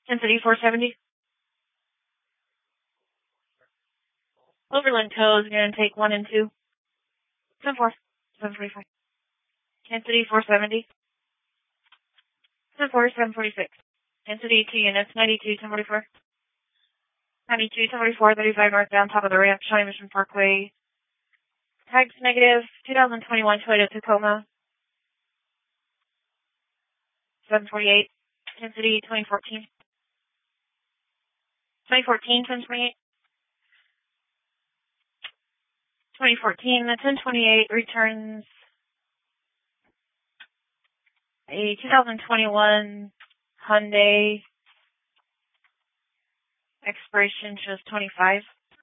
Kansas City 470. Overland Co. is going to take 1 and 2. 7-4. 745. Kansas City 470. 7-4. 746. Kansas City 2 units. 92. 1044. 92. 1044. 35 northbound, top of the ramp. Shawnee Mission Parkway. Tags negative. 2021 Toyota Tacoma. 748. Kansas City 2014. 2014, 1028. 2014, the 1028 returns a 2021 Hyundai. Expiration shows 25.